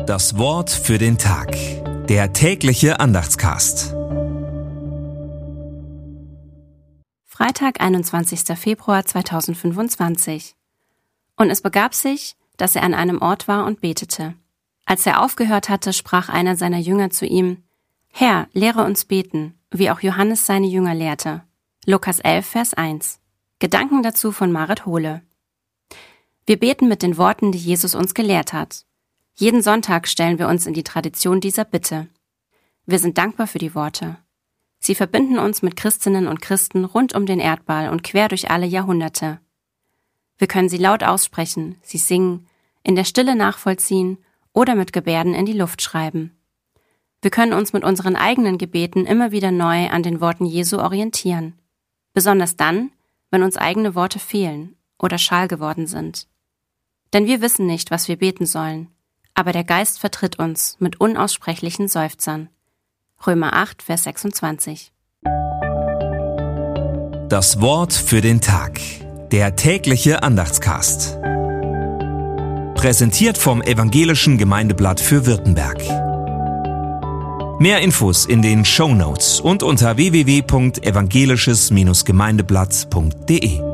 Das Wort für den Tag. Der tägliche Andachtscast. Freitag, 21. Februar 2025. Und es begab sich, dass er an einem Ort war und betete. Als er aufgehört hatte, sprach einer seiner Jünger zu ihm: Herr, lehre uns beten, wie auch Johannes seine Jünger lehrte. Lukas 11, Vers 1. Gedanken dazu von Marit Hohle. Wir beten mit den Worten, die Jesus uns gelehrt hat. Jeden Sonntag stellen wir uns in die Tradition dieser Bitte. Wir sind dankbar für die Worte. Sie verbinden uns mit Christinnen und Christen rund um den Erdball und quer durch alle Jahrhunderte. Wir können sie laut aussprechen, sie singen, in der Stille nachvollziehen oder mit Gebärden in die Luft schreiben. Wir können uns mit unseren eigenen Gebeten immer wieder neu an den Worten Jesu orientieren. Besonders dann, wenn uns eigene Worte fehlen oder schal geworden sind. Denn wir wissen nicht, was wir beten sollen, aber der Geist vertritt uns mit unaussprechlichen Seufzern. Römer 8, Vers 26. Das Wort für den Tag. Der tägliche Andachtscast. Präsentiert vom Evangelischen Gemeindeblatt für Württemberg. Mehr Infos in den Shownotes und unter www.evangelisches-gemeindeblatt.de.